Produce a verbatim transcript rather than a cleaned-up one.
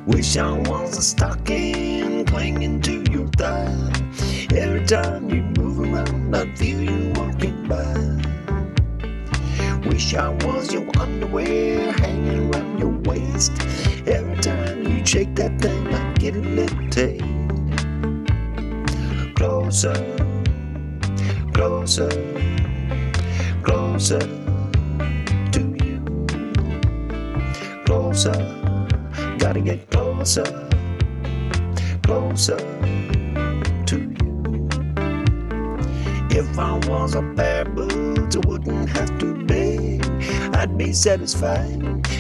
Wish I was a stocking clinging to your thigh. Every time you move around, I feel you walking by. Wish I was your underwear hanging around your waist. Every time you shake that thing, I get a little taste. Closer, closer, closer to you. Closer, gotta get closer, closer to you. If I was a pair of boots, I wouldn't have to beg. I'd be satisfied